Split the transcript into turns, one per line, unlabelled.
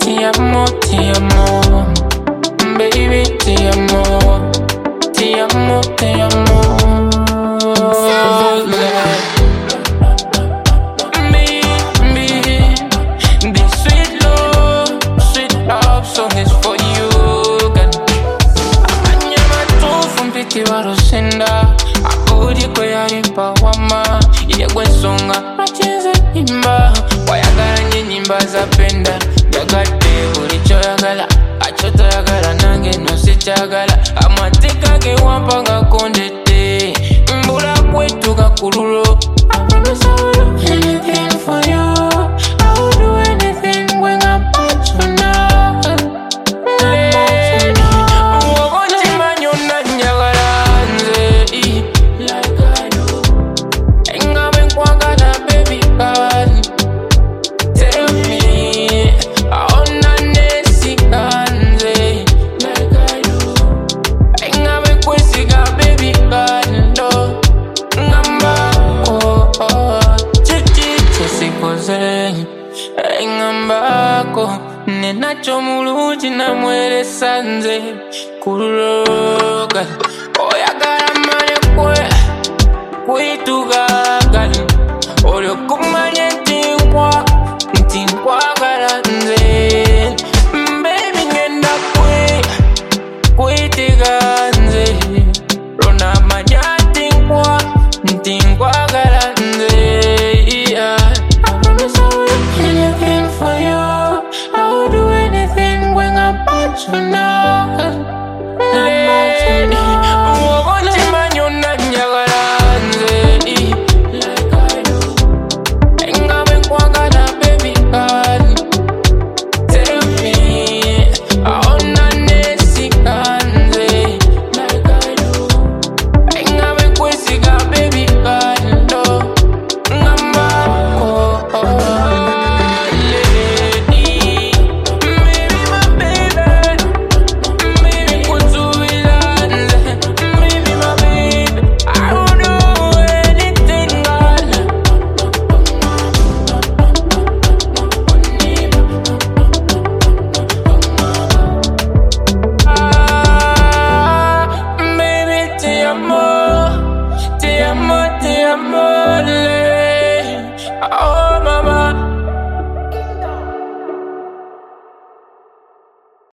Ti amo, baby, ti amo, ti amo, ti amo. This sweet love song is for you, girl. Amanyama tu fumpiti warosenda, akudi kwe yarimpa wama, yegwe songa, machenze imba, wayagala nye nyimba za penda, yagate ulicho yagala, achoto yagala nange nosichagala, amatika ge wampanga kondete, mbula kwetu kakurulo. I promise I will do anything for you. I will do anything when I'm about you now. Lady, uwogochima nyona njagala nze like I do. Engabe nkwagala baby girl. Tell me, aona nesika nze like I do. Engabe kwesiga baby girl no. Engambako nenacho mulungi namwere sanze kuloga oyagala male kwe kwitugaga olyo kumanye ntinkwagala nze baby ngenda kwitiga nze lona manya ntinkwagala nze. I will do anything when I'm about you now.